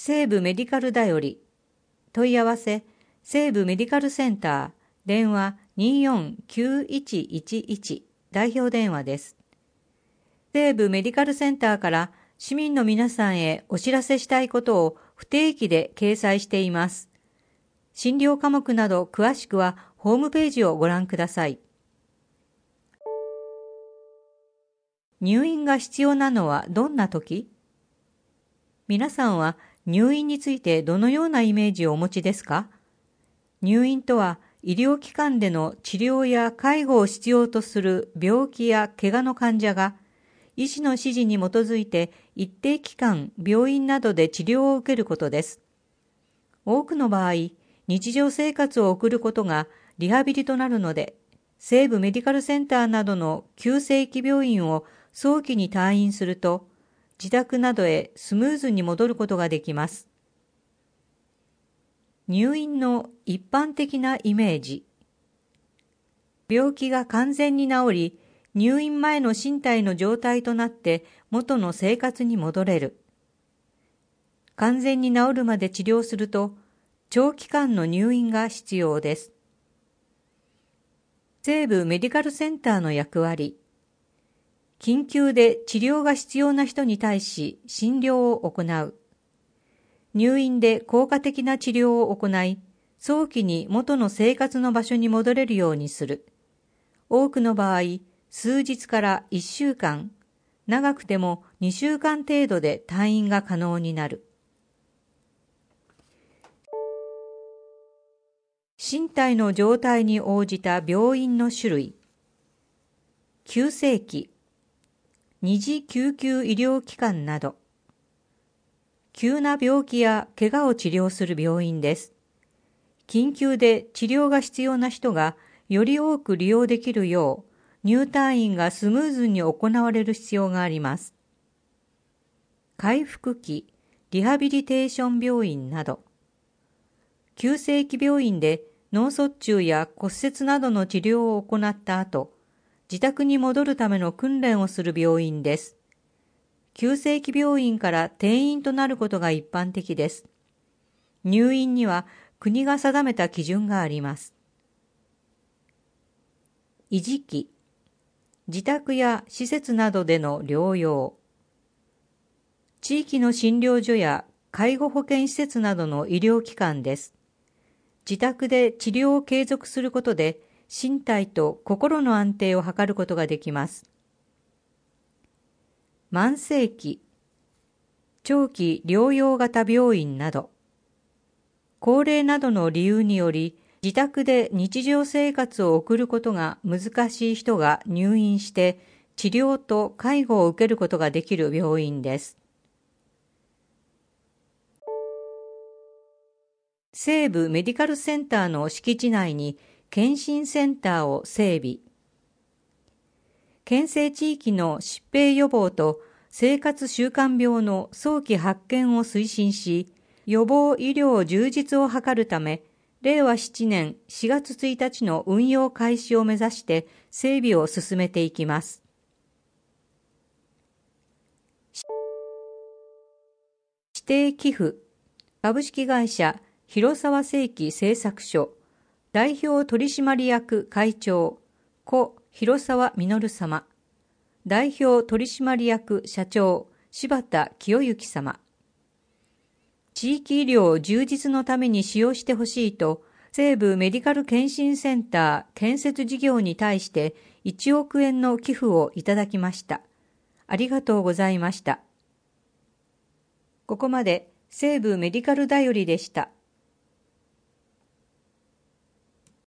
西部メディカルだより。問い合わせ、西部メディカルセンター、電話249111、代表電話です。西部メディカルセンターから市民の皆さんへお知らせしたいことを不定期で掲載しています。診療科目など詳しくはホームページをご覧ください。入院が必要なのはどんな時？皆さんは入院についてどのようなイメージをお持ちですか？入院とは医療機関での治療や介護を必要とする病気や怪我の患者が医師の指示に基づいて一定期間病院などで治療を受けることです。多くの場合、日常生活を送ることがリハビリとなるので、西部メディカルセンターなどの急性期病院を早期に退院すると、自宅などへスムーズに戻ることができます。入院の一般的なイメージ。病気が完全に治り、入院前の身体の状態となって元の生活に戻れる。完全に治るまで治療すると、長期間の入院が必要です。西部メディカルセンターの役割。緊急で治療が必要な人に対し診療を行う。入院で効果的な治療を行い、早期に元の生活の場所に戻れるようにする。多くの場合、数日から1週間、長くても2週間程度で退院が可能になる。身体の状態に応じた病院の種類。急性期、二次救急医療機関など。急な病気や怪我を治療する病院です。緊急で治療が必要な人がより多く利用できるよう、入退院がスムーズに行われる必要があります。回復期、リハビリテーション病院など。急性期病院で脳卒中や骨折などの治療を行った後、自宅に戻るための訓練をする病院です。急性期病院から転院となることが一般的です。入院には国が定めた基準があります。維持期、自宅や施設などでの療養。地域の診療所や介護保険施設などの医療機関です。自宅で治療を継続することで身体と心の安定を図ることができます。慢性期、長期療養型病院など。高齢などの理由により自宅で日常生活を送ることが難しい人が入院して治療と介護を受けることができる病院です。西部メディカルセンターの敷地内に検診センターを整備。県西地域の疾病予防と生活習慣病の早期発見を推進し、予防医療充実を図るため、令和7年4月1日の運用開始を目指して整備を進めていきます。指定寄付株式会社広沢精機製作所代表取締役会長故広沢実様、代表取締役社長柴田清之様。地域医療充実のために使用してほしいと、西部メディカル検診センター建設事業に対して1億円の寄付をいただきました。ありがとうございました。ここまで西部メディカルだよりでした。